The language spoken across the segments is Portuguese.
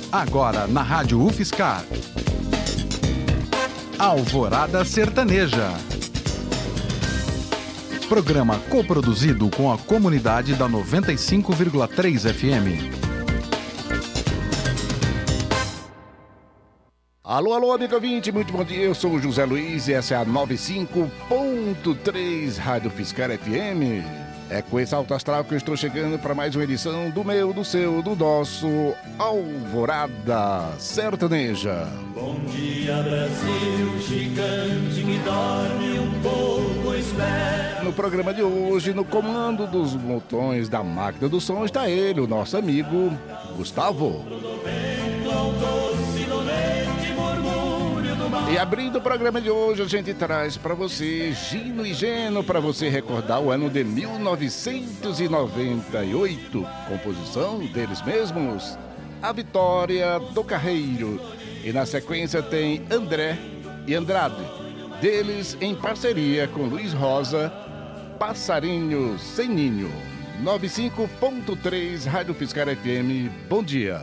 Agora na Rádio UFSCar. Alvorada Sertaneja. Programa coproduzido com a comunidade da 95,3 FM. Alô, alô, amigo ouvinte, muito bom dia. Eu sou o José Luiz e essa é a 95.3 Rádio UFSCar FM. É com esse alto astral que eu estou chegando para mais uma edição do meu, do seu, do nosso Alvorada Sertaneja. Bom dia, Brasil, gigante que dorme um pouco, espera. No programa de hoje, no comando dos botões da máquina do som, está ele, o nosso amigo Gustavo. E abrindo o programa de hoje, a gente traz para você Gino e Geno, para você recordar o ano de 1998, composição deles mesmos, A Vitória do Carreiro. E na sequência tem André e Andrade, deles em parceria com Luiz Rosa, Passarinho Sem Ninho. 95.3 Rádio UFSCar FM, bom dia.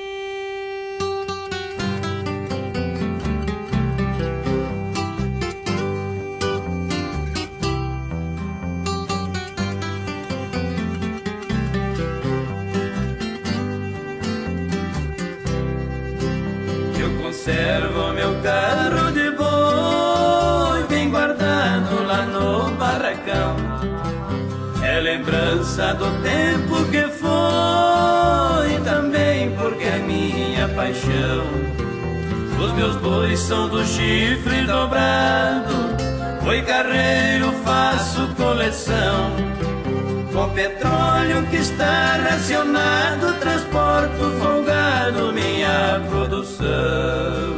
Conservo meu carro de boi bem guardado lá no barracão. É lembrança do tempo que foi, também porque é minha paixão. Os meus bois são do chifre dobrado, boi carreiro faço coleção. Com petróleo que está racionado, transporto folgado minha produção.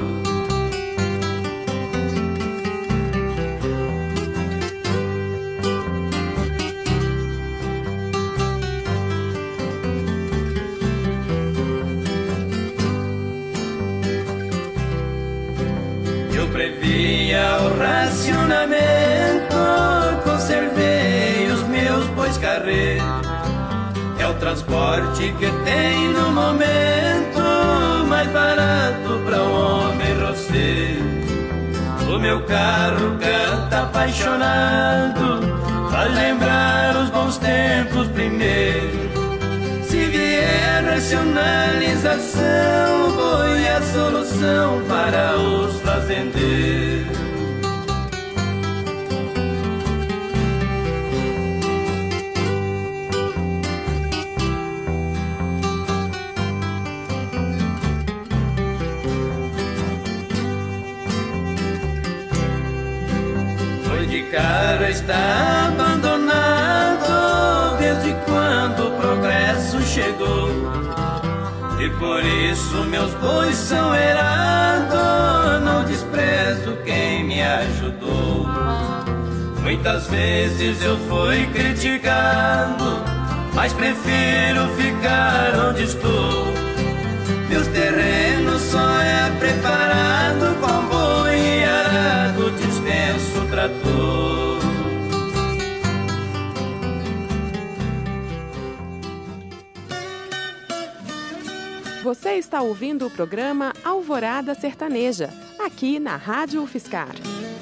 Eu previa o racionamento, conservei os meus bois carreiros. É o transporte que tem no momento mais barato para o homem roceiro. O meu carro canta apaixonado, faz lembrar os bons tempos primeiro. Se vier racionalização, boi é a solução para os fazendeiros. Cara está abandonado desde quando o progresso chegou, e por isso meus bois são erados. Não desprezo quem me ajudou. Muitas vezes eu fui criticado, mas prefiro ficar onde estou. Meus terrenos só é preparado com boi e arado, dispenso o trator. Você está ouvindo o programa Alvorada Sertaneja, aqui na Rádio UFSCar.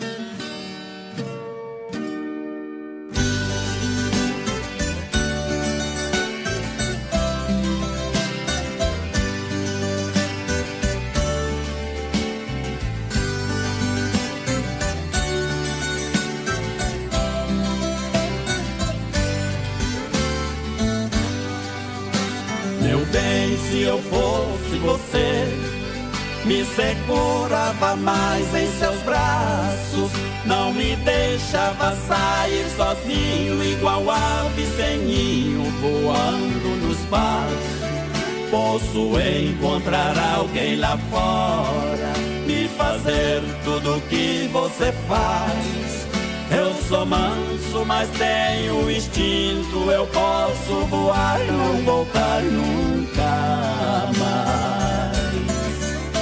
Se eu fosse você, me segurava mais em seus braços, não me deixava sair sozinho, igual ave sem ninho, voando no espaço. Posso encontrar alguém lá fora, me fazer tudo o que você faz. Eu sou manso, mas tenho instinto, eu posso voar e não voltar nunca mais.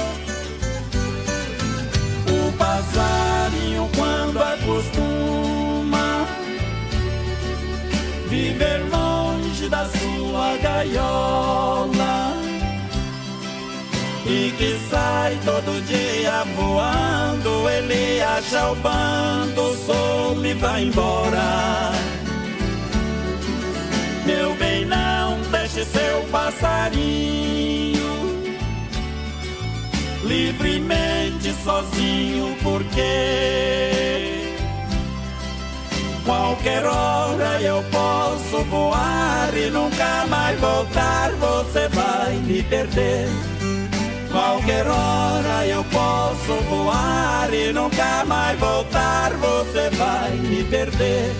O passarinho quando acostuma viver longe da sua gaiola, e que sai todo dia voando. Ele acha o bando, o sol e vai embora. Meu bem, não deixe seu passarinho livremente sozinho, porque qualquer hora eu posso voar e nunca mais voltar. Você vai me perder. Qualquer hora eu posso voar e nunca mais voltar. Você vai me perder.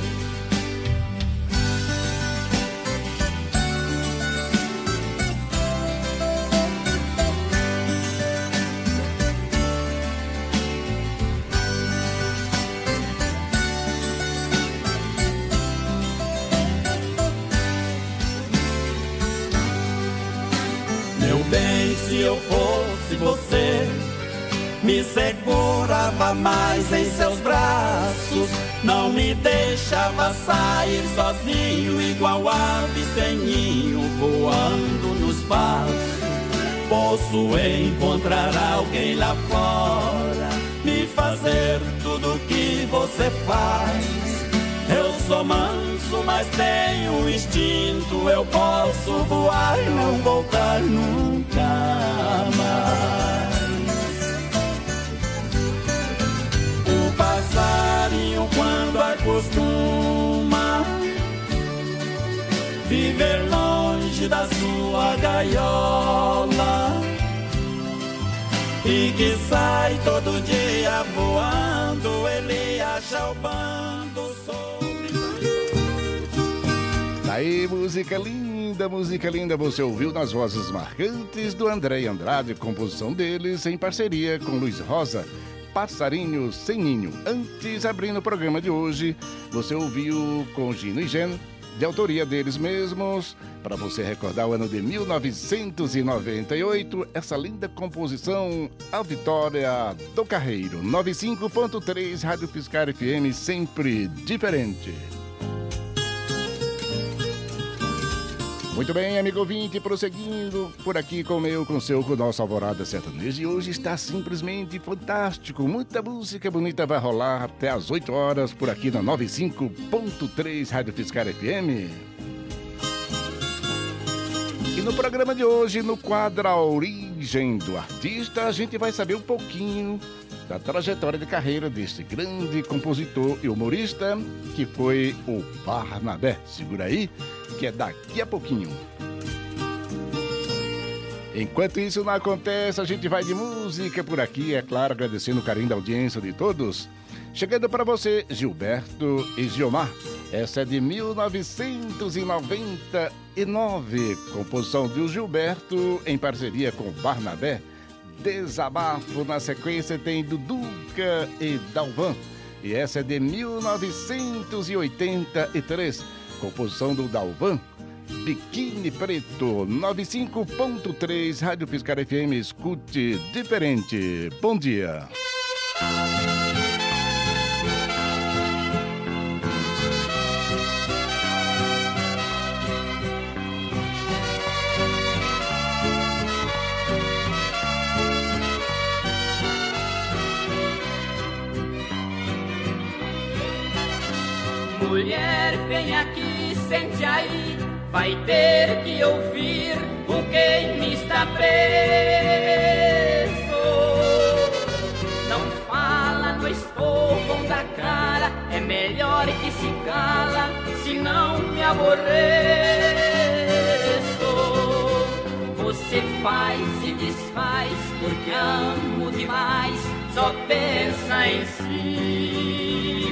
Bem, se eu fosse você, me segurava mais em seus braços, não me deixava sair sozinho, igual ave sem ninho, voando no espaço. Posso encontrar alguém lá fora, me fazer tudo o que você faz. Eu sou manso, mas tenho instinto. Eu posso voar e não voltar nunca mais. O passarinho, quando acostuma viver longe da sua gaiola, e que sai todo dia voando, ele acha o bando sobre. Aí, música linda, você ouviu nas vozes marcantes do André e Andrade, composição deles em parceria com Luiz Rosa, Passarinho Sem Ninho. Antes, abrindo o programa de hoje, você ouviu com Gino e Geno, de autoria deles mesmos, para você recordar o ano de 1998, essa linda composição, A Vitória do Carreiro, 95.3 Rádio Fiscar FM, sempre diferente. Muito bem, amigo ouvinte, prosseguindo por aqui com o seu, com o nosso Alvorada Sertaneja. E hoje está simplesmente fantástico. Muita música bonita vai rolar até às 8 horas por aqui na 95.3 Rádio Fiscar FM. E no programa de hoje, no quadro A Origem do Artista, a gente vai saber um pouquinho da trajetória de carreira deste grande compositor e humorista que foi o Barnabé. Segura aí, que é daqui a pouquinho. Enquanto isso não acontece, a gente vai de música por aqui, é claro, agradecendo o carinho da audiência de todos. Chegando para você, Gilberto e Gilmar. Essa é de 1999, composição do Gilberto em parceria com Barnabé. Desabafo. Na sequência tem Duduca e Dalvan. E essa é de 1983, composição do Dalvan. Biquíni Preto, 95.3 Rádio Fiscar FM, escute diferente. Bom dia. Mulher, vem aqui, sente aí, vai ter que ouvir o que me está preso. Não fala no escovão da cara, é melhor que se cala, se não me aborreço. Você faz e desfaz, porque amo demais, só pensa em si.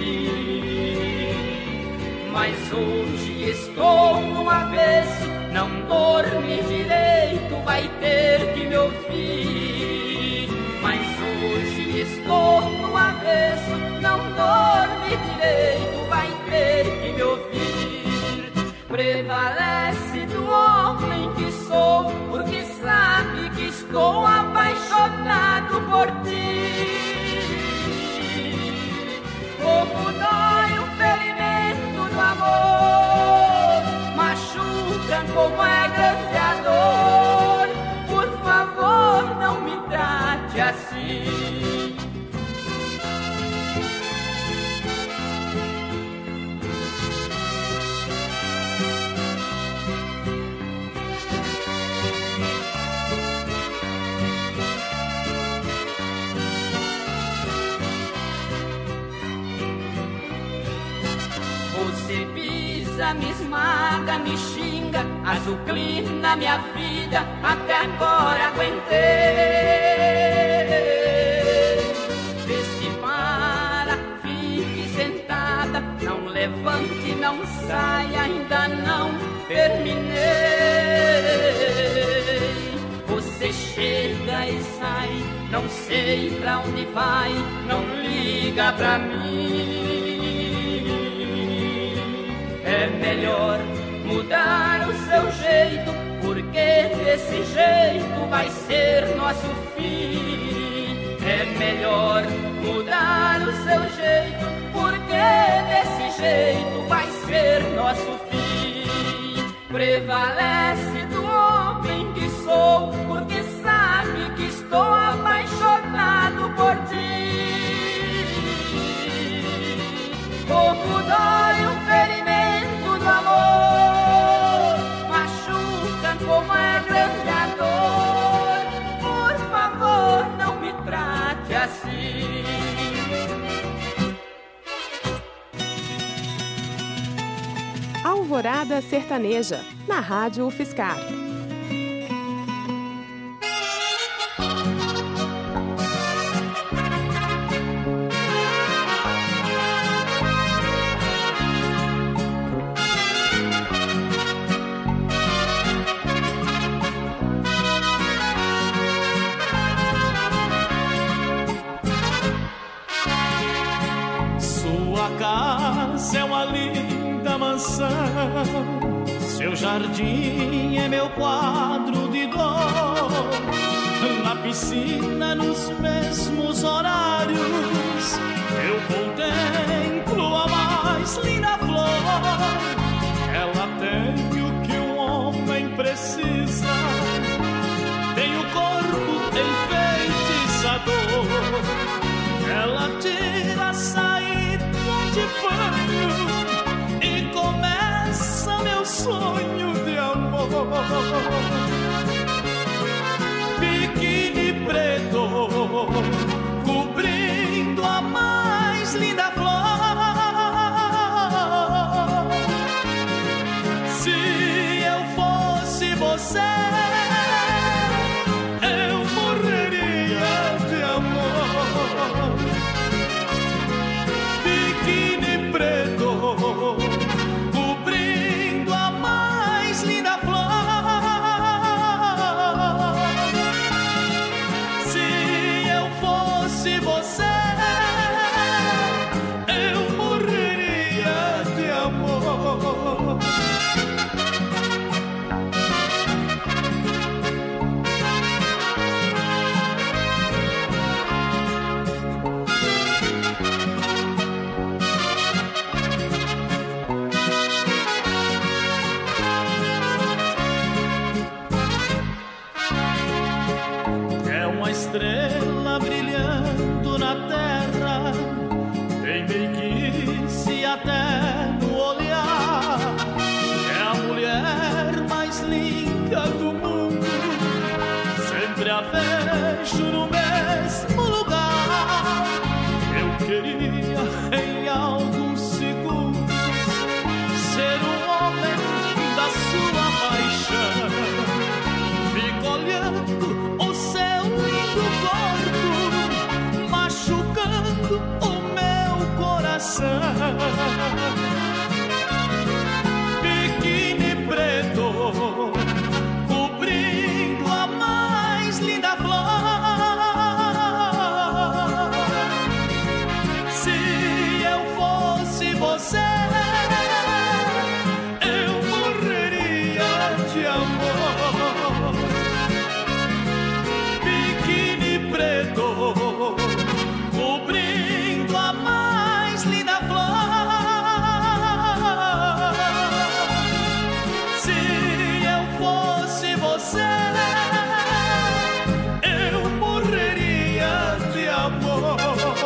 Mas hoje estou no avesso, não dorme direito, vai ter que me ouvir. Mas hoje estou no avesso, não dorme direito, vai ter que me ouvir. Prevalece do homem que sou, porque sabe que estou apaixonado por ti. Como dói o ferimento do amor, machuca como é grande a dor. Por favor, não me pisa, me esmaga, me xinga, azucrina minha vida, até agora aguentei. Vê se para, fique sentada, não levante, não saia, ainda não terminei. Você chega e sai, não sei pra onde vai, não liga pra mim. É melhor mudar o seu jeito, porque desse jeito vai ser nosso fim. É melhor mudar o seu jeito, porque desse jeito vai ser nosso fim. Prevalece do homem que sou, porque sabe que estou apaixonado por ti. Como dói o ferimento do amor, machuca como é grande a dor. Por favor, não me trate assim. Alvorada Sertaneja, na Rádio UFSCar. Sua casa é uma linda mansão, seu jardim é meu quadro de dor. Na piscina, nos mesmos horários, eu contemplo a mais linda flor. Ela tem o que um homem precisa, tem o corpo enfeitiçador. Ela tira a saída de banho e começa meu sonho de amor. Biquíni preto cobrindo a mais linda flor. Se eu fosse você, eu morreria de amor. Biquíni preto cobrindo a mais linda flor. Se eu fosse você, eu morreria de amor. Estrela brilhando na terra, tem meiguice até no olhar. É a mulher mais linda do mundo, sempre a vejo no mesmo lugar. Eu queria em alguns segundos ser um homem da sua paixão. Fico olhando o seu lindo corpo, machucando o meu coração. Biquíni preto cobrindo a mais linda flor. Se eu fosse você, eu morreria de amor. Biquíni preto cobrindo a mais linda flor. Se eu fosse você, eu morreria de amor.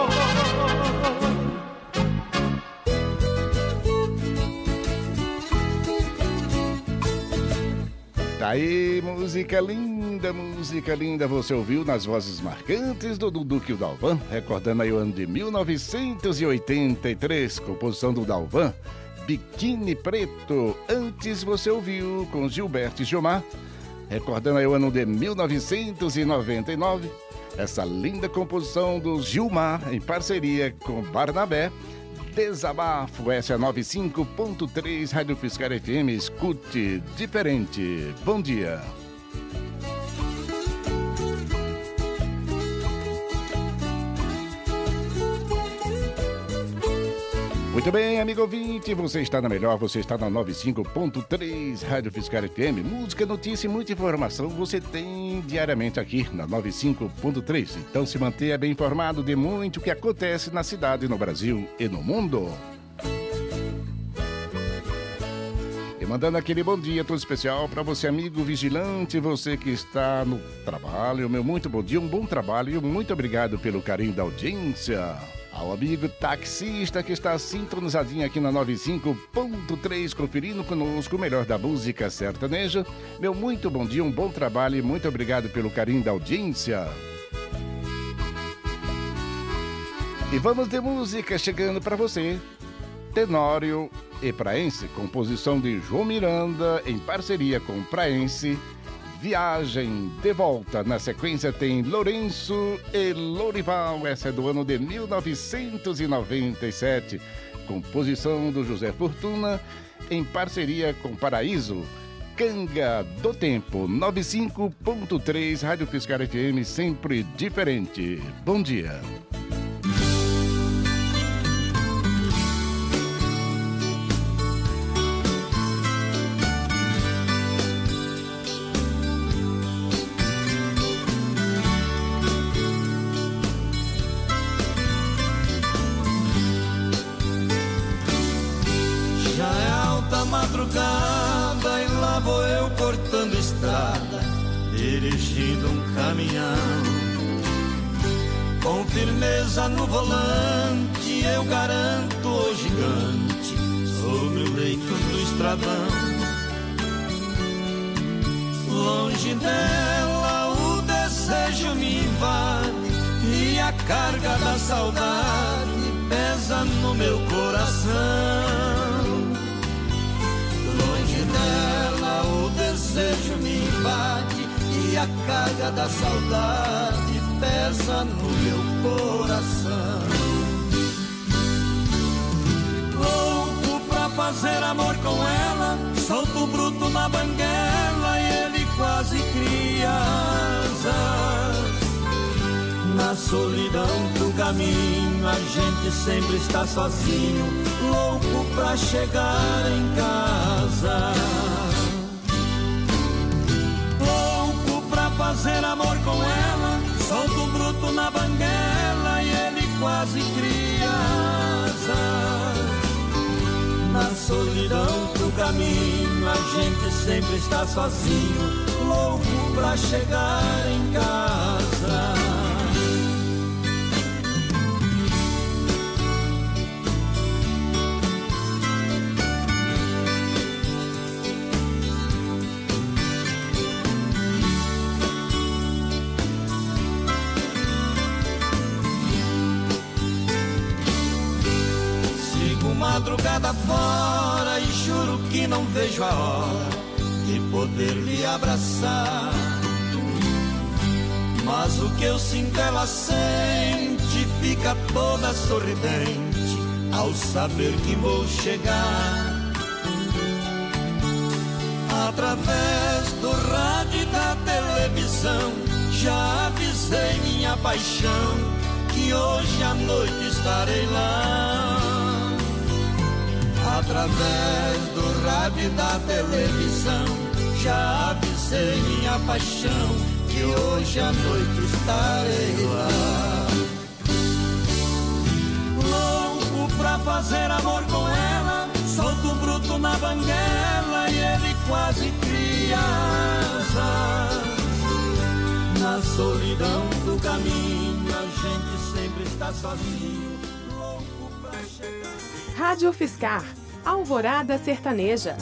Tá aí, música linda, você ouviu nas vozes marcantes do Dudu e o Dalvan, recordando aí o ano de 1983, composição do Dalvan, Biquíni Preto. Antes você ouviu com Gilberto e Gilmar, recordando aí o ano de 1999, essa linda composição do Gilmar em parceria com Barnabé, Desabafo. Essa é a 95.3 Rádio Fiscar FM, escute diferente. Bom dia. Muito bem, amigo ouvinte, você está na melhor, você está na 95.3 Rádio Fiscar FM. Música, notícia e muita informação você tem diariamente aqui na 95.3. Então se mantenha bem informado de muito o que acontece na cidade, no Brasil e no mundo. E mandando aquele bom dia todo especial para você, amigo vigilante, você que está no trabalho, meu muito bom dia, um bom trabalho e muito obrigado pelo carinho da audiência. Ao amigo taxista que está sintonizadinho aqui na 95.3, conferindo conosco o melhor da música sertaneja. Meu muito bom dia, um bom trabalho e muito obrigado pelo carinho da audiência. E vamos de música chegando para você. Tenório e Praense, composição de João Miranda em parceria com Praense. Viagem de Volta. Na sequência tem Lourenço e Lourival. Essa é do ano de 1997. Composição do José Fortuna em parceria com Paraíso. Canga do Tempo. 95.3 Rádio Fiscar FM, sempre diferente. Bom dia. Madrugada e lá vou eu cortando estrada, dirigindo um caminhão. Com firmeza no volante eu garanto o gigante sobre o leito do estradão. Longe dela o desejo me invade e a carga da saudade pesa no meu coração. Longe dela o desejo me invade e a carga da saudade pesa no meu coração. Louco pra fazer amor com ela, solto bruto na banguela e ele quase cria asas. Na solidão do caminho a gente sempre está sozinho, louco pra chegar em casa. Louco pra fazer amor com ela, solto bruto na banguela e ele quase cria asas. Na solidão do caminho a gente sempre está sozinho, louco pra chegar em casa. Madrugada fora e juro que não vejo a hora de poder lhe abraçar. Mas o que eu sinto ela sente, fica toda sorridente ao saber que vou chegar. Através do rádio e da televisão já avisei minha paixão que hoje à noite estarei lá. Através do rádio e da televisão já avisei minha paixão que hoje à noite estarei lá. Louco pra fazer amor com ela, solto bruto na banguela e ele quase cria asas. Na solidão do caminho a gente sempre está sozinho, louco pra chegar. Rádio Fiscar, Alvorada Sertaneja.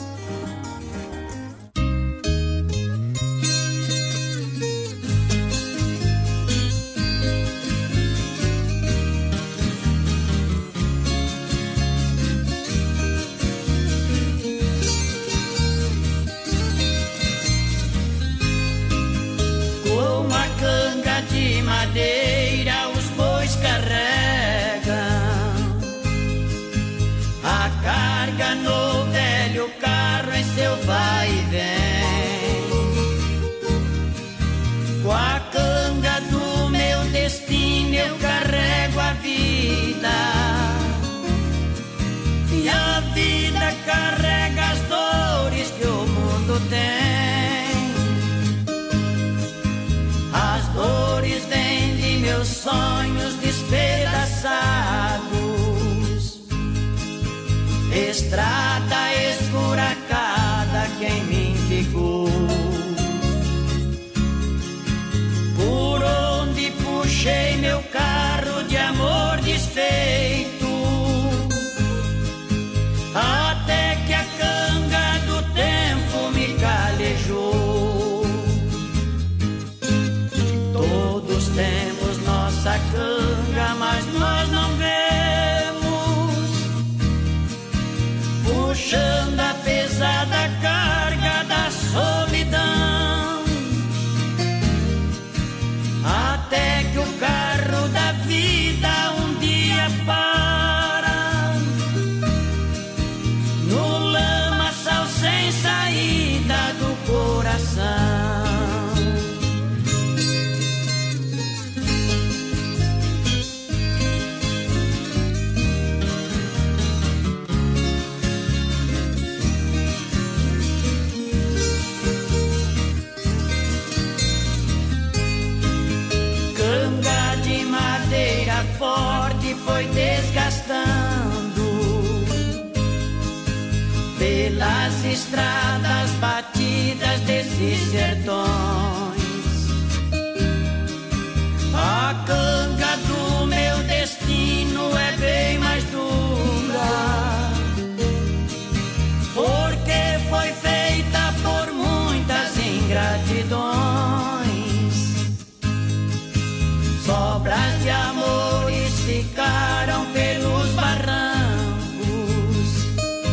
canga de madeira os bois carregam a carga no velho carro em seu vai e vem. Com a canga do meu destino eu carrego a vida, e a vida carrega as dores que o mundo tem. As dores vêm de meus sonhos despedaçados, estrada esburacada que em mim ficou. Por onde puxei meu carro de amor desfeito, até que a canga do tempo me calejou. Todos temos nossa canga, mas nós não vemos, puxando a pesada carga da solidão, até que o carro da vida um dia para no lamaçal sem saída do coração. Canga de madeira forte foi desgastando pelas estradas batidas desses sertões. A canga do meu destino é bem mais dura, porque foi feita por muitas ingratidões. Sobras de amores ficaram pelos barrancos,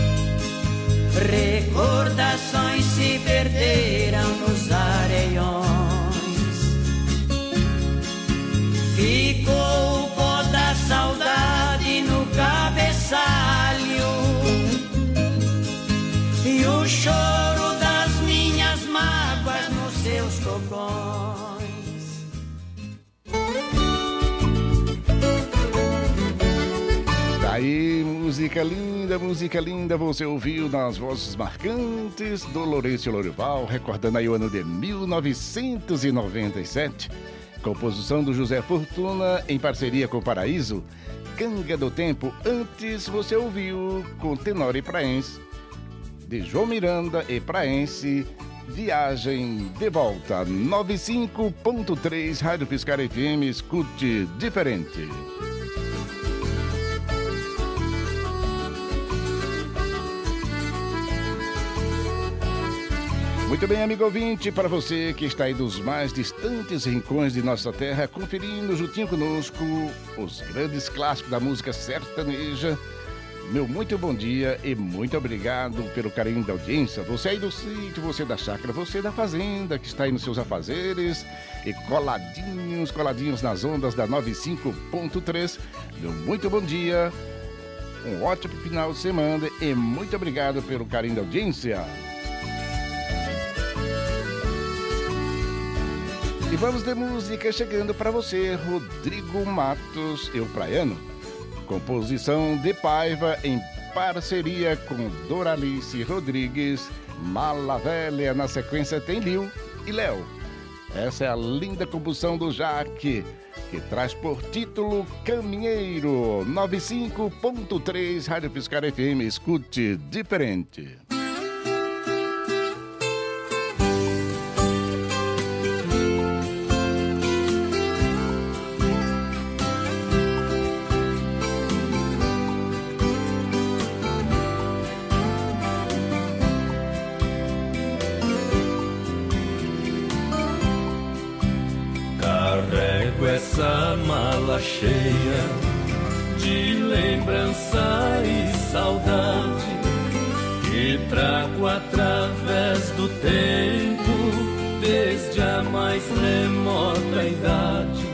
recordações se perderam nos areiões. Ficou o pó da saudade no cabeçalho e o choro das minhas mágoas nos seus cocões. Aí, música linda, você ouviu nas vozes marcantes do Lourenço Lorival, recordando aí o ano de 1997, composição do José Fortuna em parceria com o Paraíso, Canga do Tempo. Antes você ouviu com tenor e praense, de João Miranda e praense, Viagem de Volta, 95.3 Rádio Fiscar FM, escute diferente. Muito bem, amigo ouvinte, para você que está aí dos mais distantes rincões de nossa terra, conferindo juntinho conosco os grandes clássicos da música sertaneja, meu muito bom dia e muito obrigado pelo carinho da audiência. Você aí do sítio, você da chácara, você da fazenda, que está aí nos seus afazeres e coladinhos nas ondas da 95.3, meu muito bom dia, um ótimo final de semana e muito obrigado pelo carinho da audiência. E vamos de música chegando para você, Rodrigo Matos e o Praiano. Composição de Paiva em parceria com Doralice Rodrigues, Mala Velha. Na sequência tem Lil e Léo. Essa é a linda composição do Jaque, que traz por título Caminheiro. 95.3 Rádio Fiscar FM, escute diferente. Essa mala cheia de lembrança e saudade que trago através do tempo, desde a manhã mais remota idade,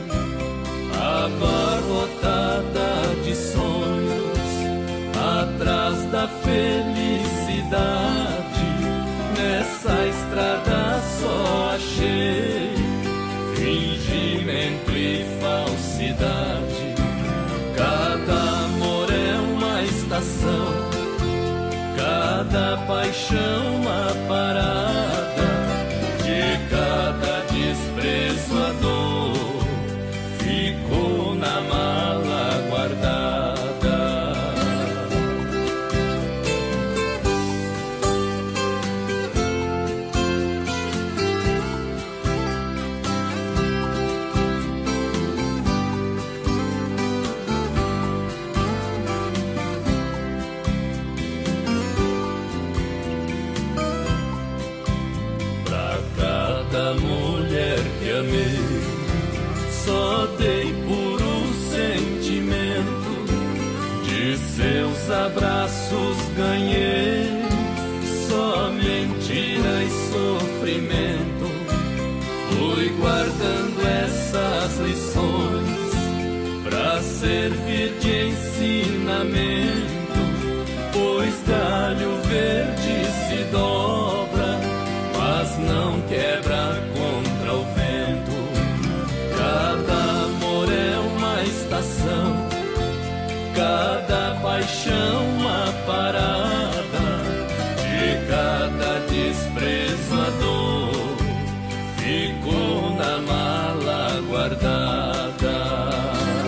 abarrotada de sonhos, atrás da felicidade, nessa estrada só achei fingimento e falsidade. Cada amor é uma estação, cada paixão uma parada, de cada desprezo a dor ficou na mala guardada. Da mulher que amei, só dei puro sentimento, de seus abraços ganhei só mentira e sofrimento. Fui guardando essas lições pra servir de ensinamento, pois galho verde se dobra, mas não quebra contra o vento. Cada amor é uma estação, cada paixão uma parada, de cada desprezo a dor ficou na mala guardada.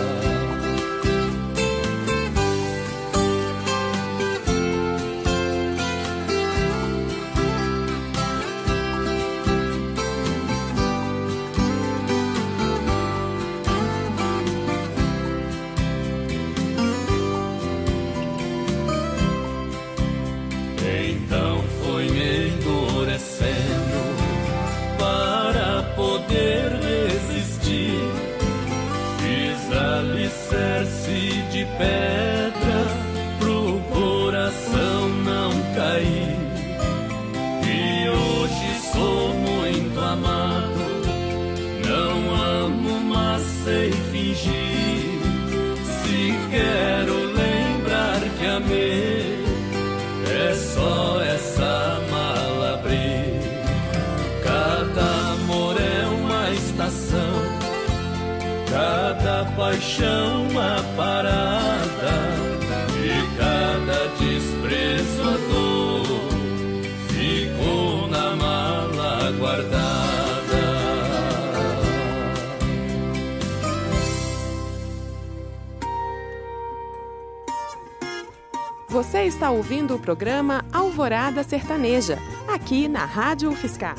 Para poder resistir, fiz alicerce de pedra pro coração não cair. E hoje sou muito amado, não amo, mas sei fingir. Se quero lembrar que amei, é só essa mala abrir. Cada amor é uma estação, cada paixão uma parada, de cada desprezo a dor ficou na mala guardada. Você está ouvindo o programa Alvorada Sertaneja, aqui na Rádio UFSCar.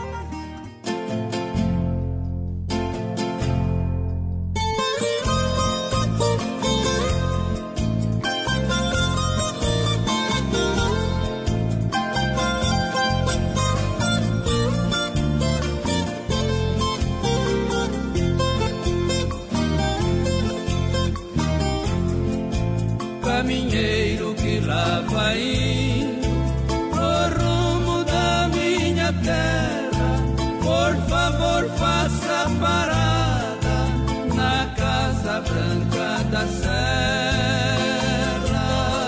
Caminheiro que lá vai indo pro rumo da minha terra, por favor faça parada na Casa Branca da Serra.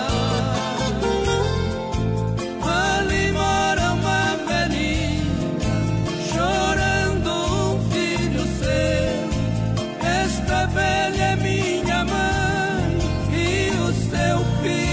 Ali mora uma velhinha chorando um filho seu. Esta velha é minha mãe, seu filho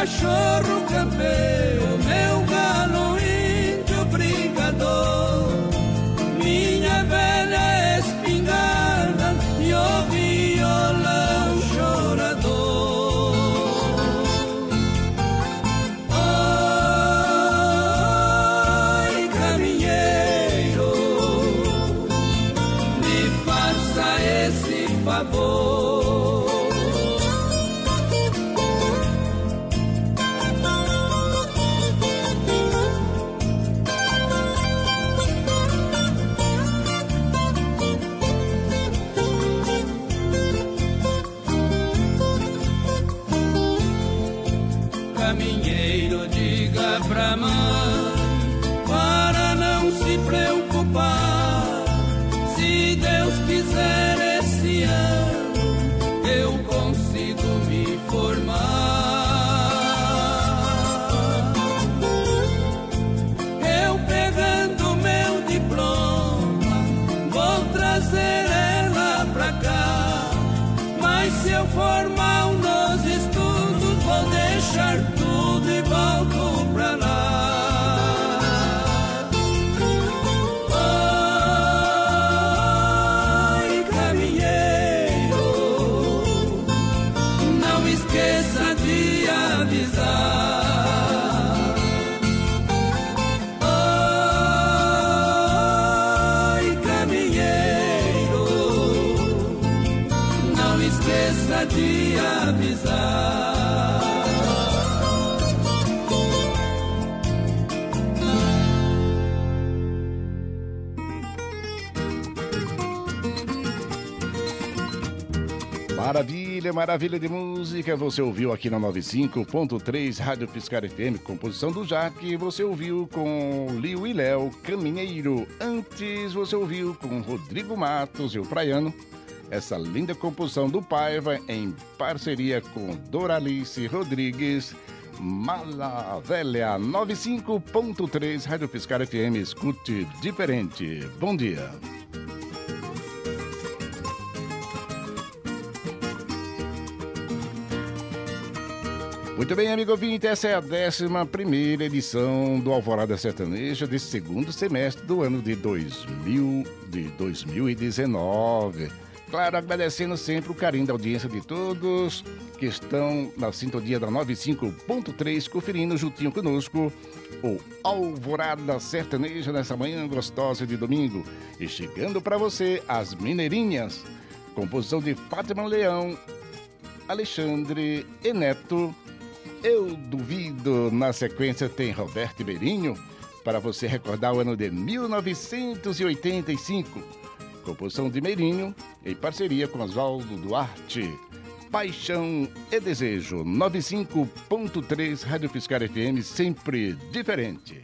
cachorro campeiro, meu galo índio brigador, minha velha espingarda e o violão chorador. Oi, caminheiro, me faça esse favor. Caminheiro, diga pra mãe para não se preocupar. Se Deus quiser, esse ano eu consigo me formar. Eu pegando meu diploma vou trazer ela pra cá. Mas se eu for mal nos estudos, vou deixar tudo e volto pra lá. Oi, caminheiro, não esqueça de avisar. Oi, caminheiro, não esqueça de avisar. Maravilha, maravilha de música. Você ouviu aqui na 95.3 Rádio Piscar FM, composição do Jaque. Você ouviu com Liu e Léo, Caminheiro. Antes você ouviu com Rodrigo Matos e o Praiano, essa linda composição do Paiva em parceria com Doralice Rodrigues, Mala Velha. 95.3 Rádio Piscar FM, escute diferente. Bom dia. Muito bem, amigo ouvinte, essa é a 11ª edição do Alvorada Sertaneja desse segundo semestre do ano de 2019. Claro, agradecendo sempre o carinho da audiência de todos que estão na sintonia da 95.3, conferindo juntinho conosco o Alvorada Sertaneja nessa manhã gostosa de domingo. E chegando para você, as Mineirinhas, composição de Fátima Leão, Alexandre e Neto. Eu duvido. Na sequência tem Roberto Ibeirinho, para você recordar o ano de 1985. Composição de Meirinho, em parceria com Oswaldo Duarte. Paixão e Desejo. 95.3 Rádio Piscar FM, sempre diferente.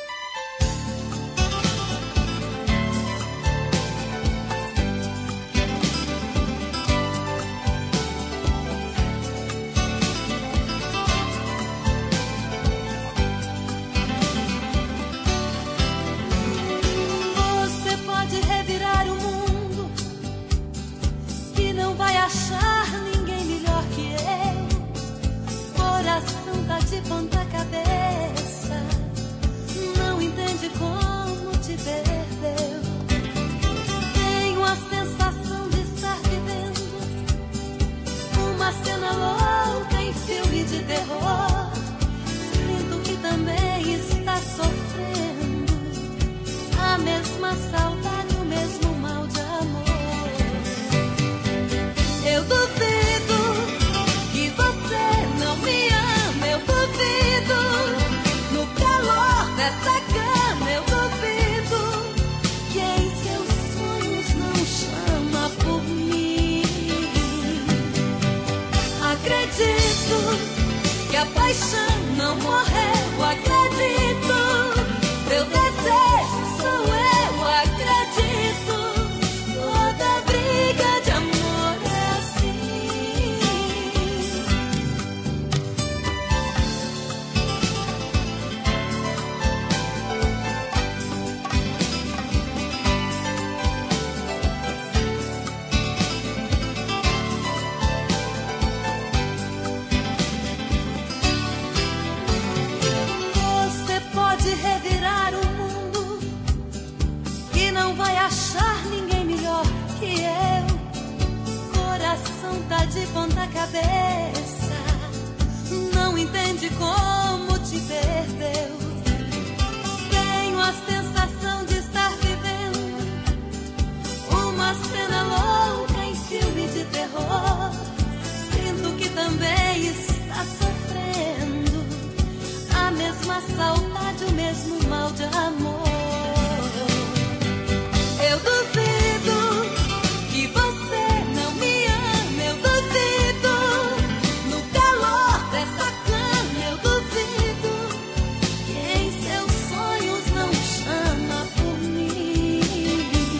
Que a paixão não morreu, acredito. Seu desejo sou eu, acredito. Toda briga de amor é assim. de ponta cabeça, não entende como te perdeu. Tenho a sensação de estar vivendo uma cena louca em filme de terror. Sinto que também está sofrendo a mesma saudade, o mesmo mal de amor. Eu duvido que você não me ama, eu duvido. No calor dessa cama, eu duvido que em seus sonhos não chama por mim.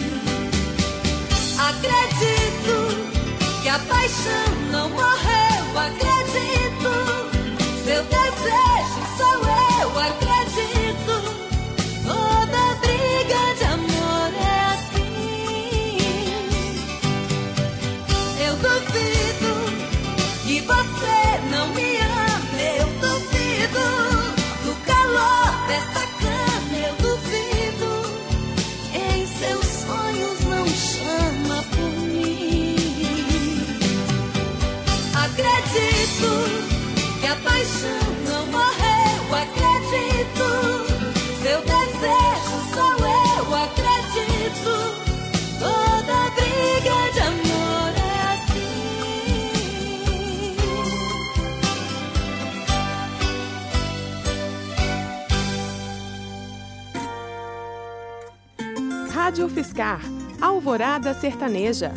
Acredito que a paixão não morreu, acredito. Seu desejo sou eu, acredito. Toda briga de amor é assim. Eu duvido que você não me ama, eu duvido. No calor dessa cama, eu duvido. Em seus sonhos não chama por mim. Acredito que a paixão não morreu, acredito. Seu desejo sou eu, acredito. Toda briga de amor é assim. Rádio Fiscar, Alvorada Sertaneja.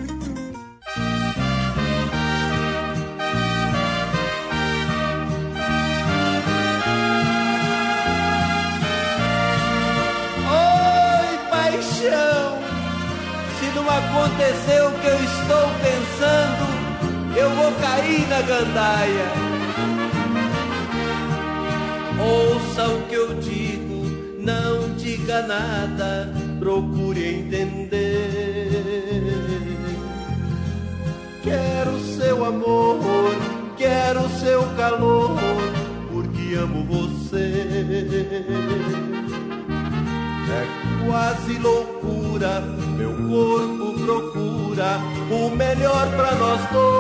Se não aconteceu o que eu estou pensando, eu vou cair na gandaia. Ouça o que eu digo, não diga nada, procure entender. Quero seu amor, quero seu calor, porque amo você. É quase loucura, meu corpo procura o melhor pra nós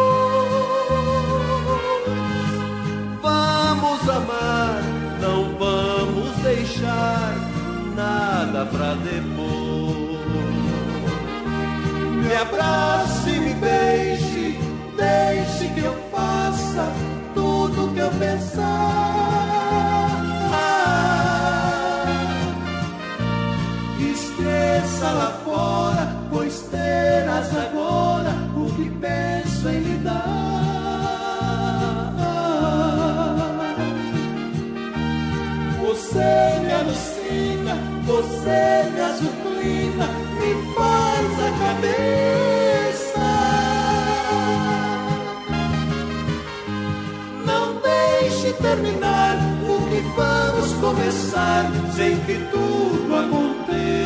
dois. Vamos amar, não vamos deixar nada pra depois. Me abrace, me beije, deixe que eu faça tudo que eu pensar. Esqueça lá fora, pois terás agora o que penso em lhe dar. Você me alucina, você me azucrina, me faz a cabeça. Não deixe terminar o que vamos começar, sem que tudo aconteça.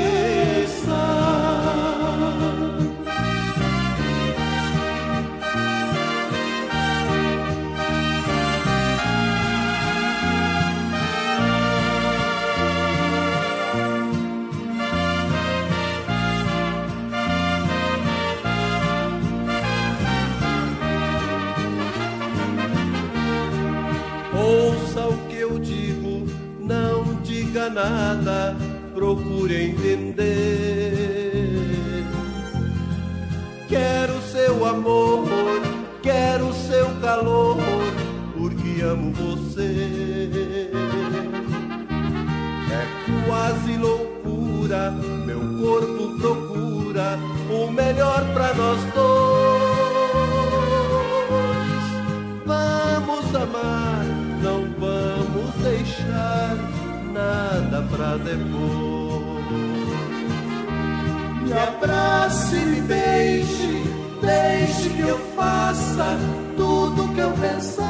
Ouça o que eu digo, não diga nada, procure entender. Quero seu amor, quero seu calor, porque amo você. É quase loucura, meu corpo procura o melhor pra nós dois. Vamos amar, não vamos deixar nada pra depois. Me abrace, me beije, deixe que eu faça tudo que eu pensar.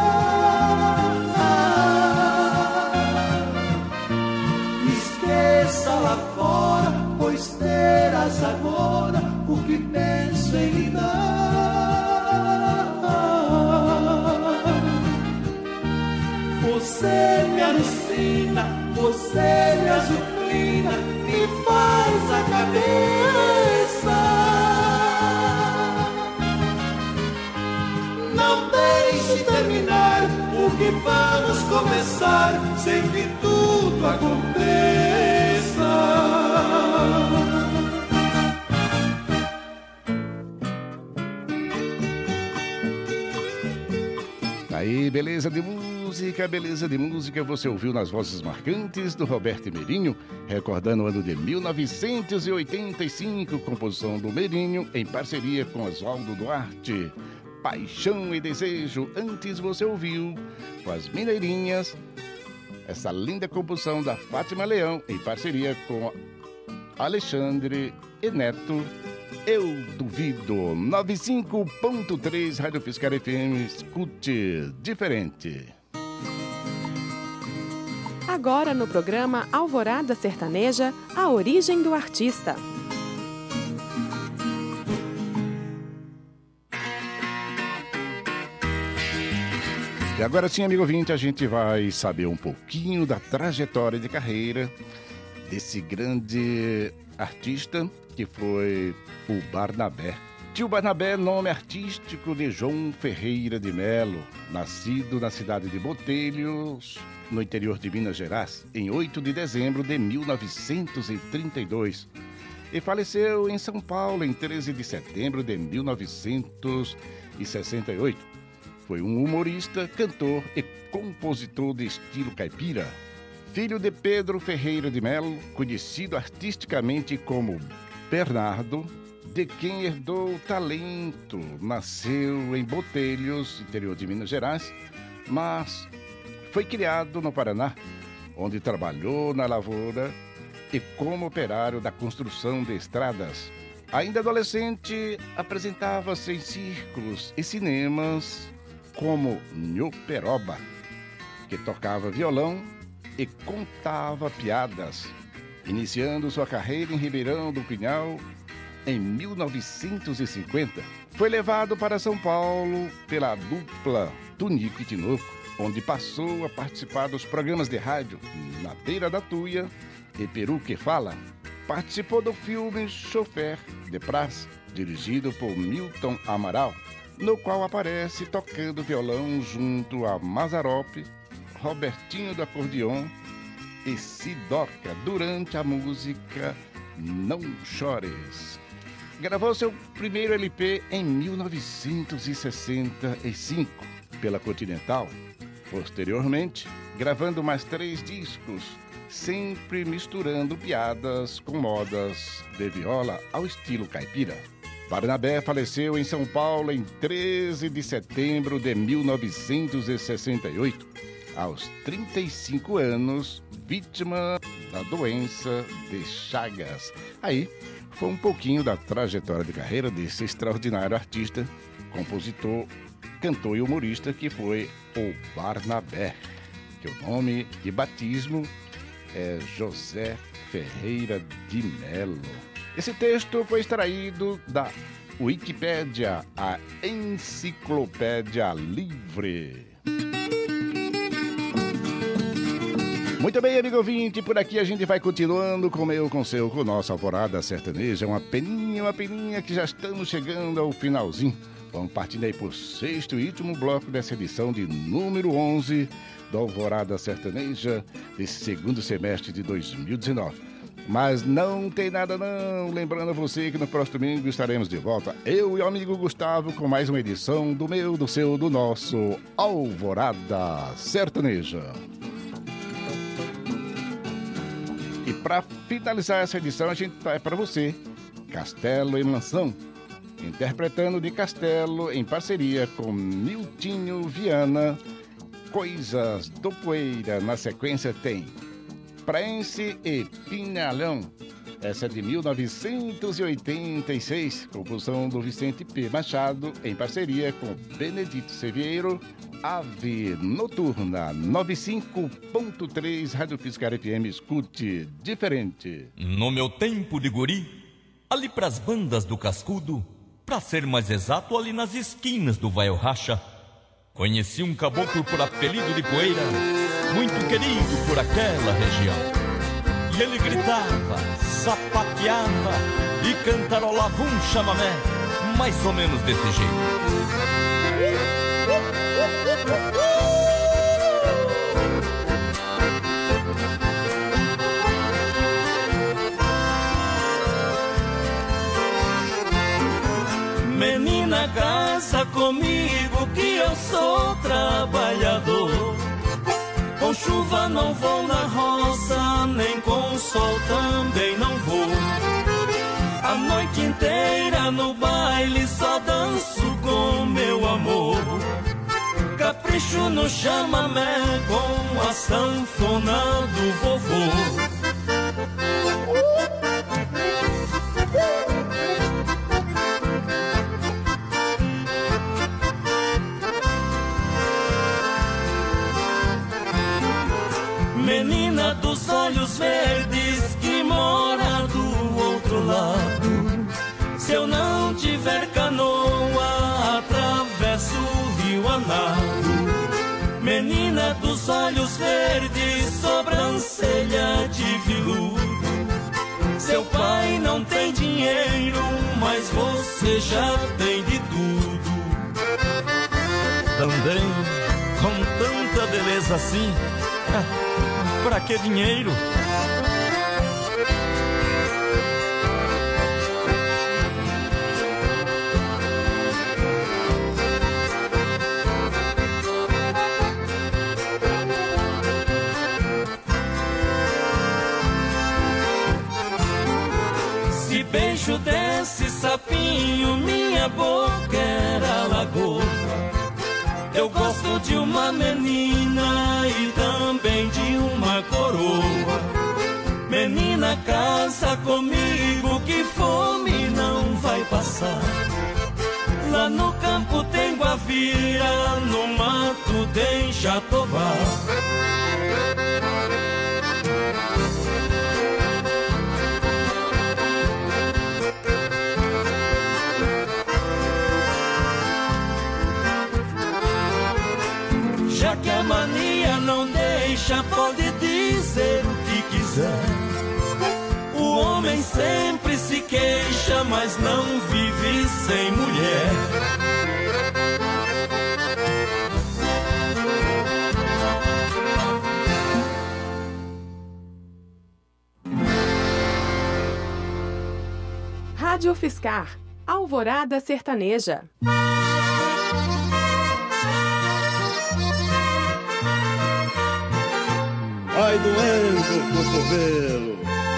Esqueça lá fora, pois terás agora o que penso em lhe dar. Você me alucina, você me azucrina, me faz a cabeça. começar sem que tudo aconteça. Aí, beleza de música, você ouviu nas vozes marcantes do Roberto Meirinho, recordando o ano de 1985, composição do Meirinho, em parceria com Oswaldo Duarte. Paixão e Desejo, antes você ouviu, com as Mineirinhas, essa linda composição da Fátima Leão, em parceria com Alexandre e Neto, Eu Duvido. 95.3 Rádio Fiscal FM, escute diferente. Agora no programa Alvorada Sertaneja, a origem do artista. E agora sim, amigo ouvinte, a gente vai saber um pouquinho da trajetória de carreira desse grande artista que foi o Barnabé. Tio Barnabé, nome artístico de João Ferreira de Melo, nascido na cidade de Botelhos, no interior de Minas Gerais, em 8 de dezembro de 1932. E faleceu em São Paulo em 13 de setembro de 1968. Foi um humorista, cantor e compositor de estilo caipira. Filho de Pedro Ferreira de Melo, conhecido artisticamente como Bernardo, de quem herdou talento. Nasceu em Botelhos, interior de Minas Gerais, mas foi criado no Paraná, onde trabalhou na lavoura e como operário da construção de estradas. Ainda adolescente, apresentava-se em círculos e cinemas como Nho Peroba, que tocava violão e contava piadas, iniciando sua carreira em Ribeirão do Pinhal em 1950. Foi levado para São Paulo pela dupla Tunico e Tinoco, onde passou a participar dos programas de rádio Na Beira da Tuia e Peru que Fala. Participou do filme Chofer de Praça, dirigido por Milton Amaral, no qual aparece tocando violão junto a Mazzaropi, Robertinho do acordeon e Sidoca durante a música Não Chores. Gravou seu primeiro LP em 1965 pela Continental. Posteriormente, gravando mais 3 discos, sempre misturando piadas com modas de viola ao estilo caipira. Barnabé faleceu em São Paulo em 13 de setembro de 1968, aos 35 anos, vítima da doença de Chagas. Aí foi um pouquinho da trajetória de carreira desse extraordinário artista, compositor, cantor e humorista que foi o Barnabé, que o nome de batismo é José Ferreira de Melo. Esse texto foi extraído da Wikipédia, a enciclopédia livre. Muito bem, amigo ouvinte, por aqui a gente vai continuando com o nosso Alvorada Sertaneja. Uma peninha que já estamos chegando ao finalzinho. Vamos partindo aí por 6º e último bloco dessa edição de número 11 do Alvorada Sertaneja, desse segundo semestre de 2019. Mas não tem nada não, lembrando a você que no próximo domingo estaremos de volta, eu e o amigo Gustavo, com mais uma edição do meu, do seu, do nosso Alvorada Sertaneja. E para finalizar essa edição, a gente vai para você, Castelo e Mansão, interpretando de Castelo em parceria com Miltinho Viana, Coisas do Poeira. Na sequência tem Praense e Pinhalão. Essa é de 1986, composição do Vicente P. Machado, em parceria com Benedito Severo. Ave Noturna, 95.3 Rádio Fiscal FM, escute diferente. No meu tempo de guri, ali pras bandas do Cascudo, pra ser mais exato, ali nas esquinas do Vaio Racha, conheci um caboclo por apelido de Poeira, muito querido por aquela região. E ele gritava, sapateava e cantarolava um chamamé, mais ou menos desse jeito. casa comigo que eu sou trabalhador. Com chuva não vou na roça, nem com sol também não vou. A noite inteira no baile só danço com meu amor. Capricho no chamamé com a sanfona do vovô. Menina dos olhos verdes que mora do outro lado, se eu não tiver canoa, atravesso o rio a nado. Menina dos olhos verdes, sobrancelha de veludo, seu pai não tem dinheiro, mas você já tem de tudo. Também, com tanta beleza assim, pra que dinheiro? Se beijo desse sapinho, minha boca era lagoa. Eu gosto de uma menina e também de uma coroa. Menina, casa comigo que fome não vai passar. Lá no campo tem guavira, no mato tem jatobá. Já que a mania não deixa, pode dizer o que quiser. O homem sempre se queixa, mas não vive sem mulher. Rádio Fiscar, Alvorada Sertaneja. Vai doendo o cotovelo.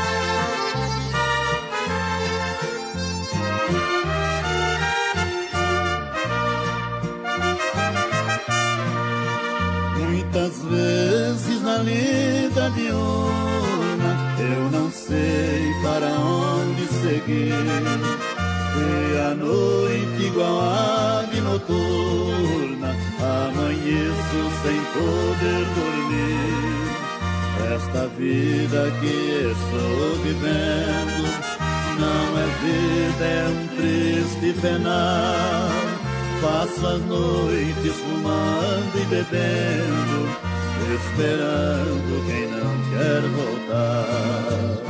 Muitas vezes na lida diurna eu não sei para onde seguir. E a noite igual ave noturna, amanheço sem poder dormir. Esta vida que estou vivendo não é vida, é um triste penar. Passo as noites fumando e bebendo, esperando quem não quer voltar.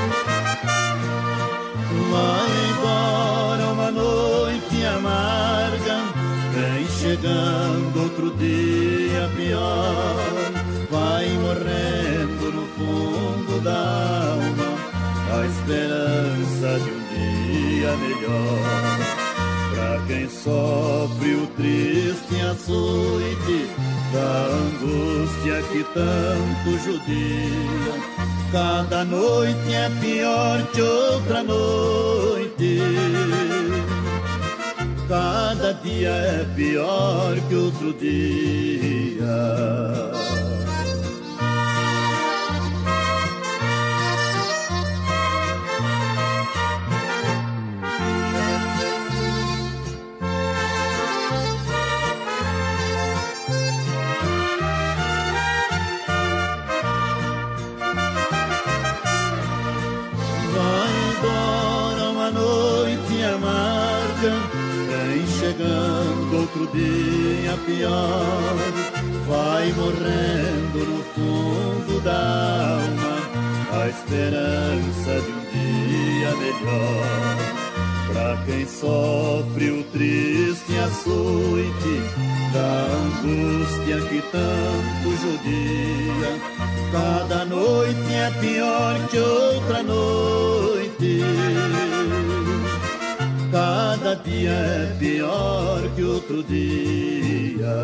Vai embora uma noite amarga, vem chegando outro dia pior. Vai morrendo no fundo da alma a esperança de um dia melhor. Pra quem sofre o triste açoite da angústia que tanto judia, cada noite é pior que outra noite. Cada dia é pior que outro dia. Chegando outro dia pior, vai morrendo no fundo da alma a esperança de um dia melhor. Pra quem sofre o triste açoite da angústia que tanto judia, cada noite é pior que outra noite. Cada dia é pior que outro dia.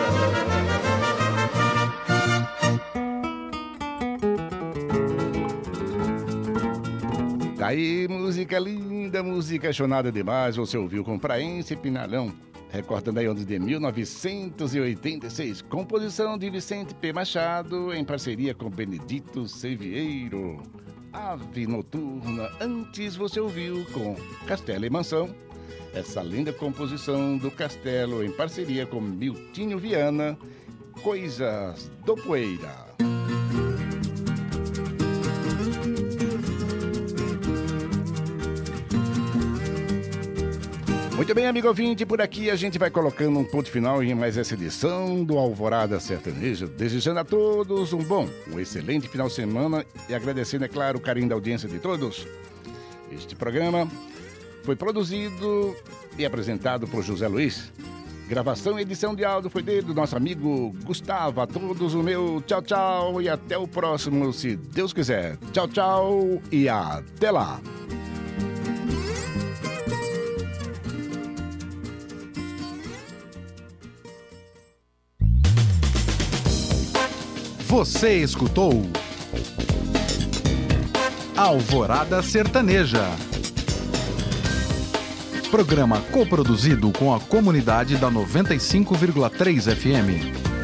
Tá aí, música linda, música chonada demais. Você ouviu com Praense Pinalhão, recordando aí anos de 1986. Composição de Vicente P. Machado, em parceria com Benedito Sevieiro. Ave Noturna. Antes você ouviu com Castelo e Mansão, essa linda composição do Castelo, em parceria com Miltinho Viana, Coisas do Poeira. Muito bem, amigo ouvinte, por aqui a gente vai colocando um ponto final em mais essa edição do Alvorada Sertaneja, desejando a todos um excelente final de semana e agradecendo, é claro, o carinho da audiência de todos. Este programa foi produzido e apresentado por José Luiz. Gravação e edição de áudio foi dele, do nosso amigo Gustavo. A todos o meu tchau, tchau e até o próximo, se Deus quiser. Tchau, tchau e até lá. Você escutou Alvorada Sertaneja, programa coproduzido com a comunidade da 95,3 FM.